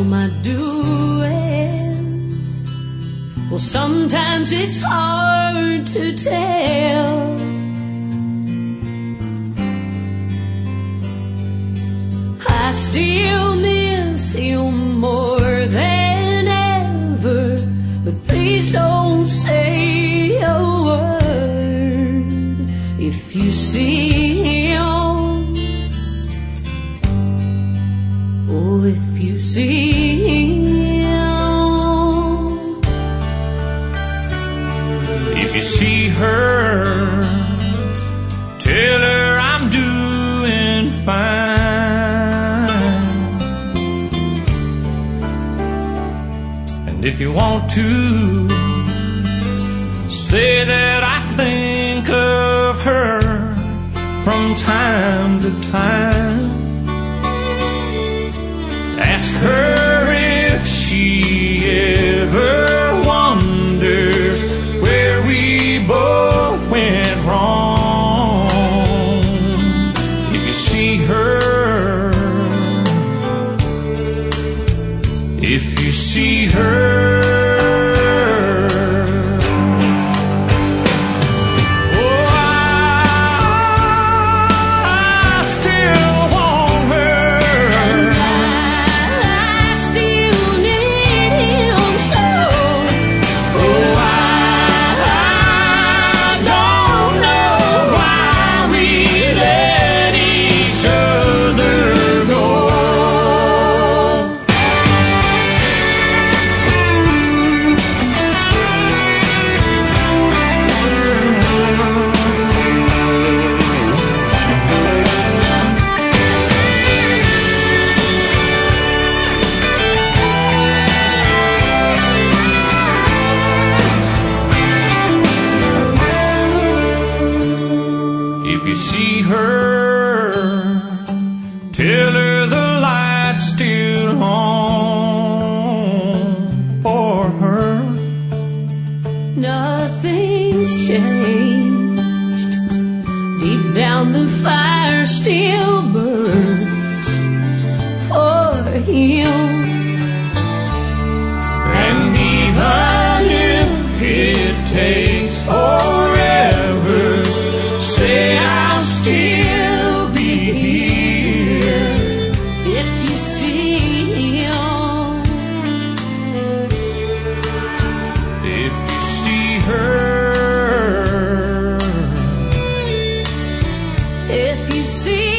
am I doing? Well, sometimes it's hard to tell. I still miss you more than ever, but please don't say a word if you see him. Oh, if you see him. If you see her, tell her I'm doing fine. And if you want to, say that I think of her from time to time. Ask her if she ever wonders where we both went wrong. If you see her, if you see her, if you see her, tell her the light's still on for her. Nothing's changed. Deep down the fire still burns for him. And even if it takes forever, say I'll still be here. If you see him, if you see her, if you see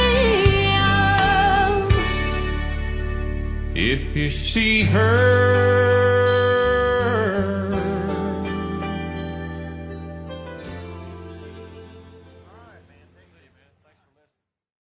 him, if you see her.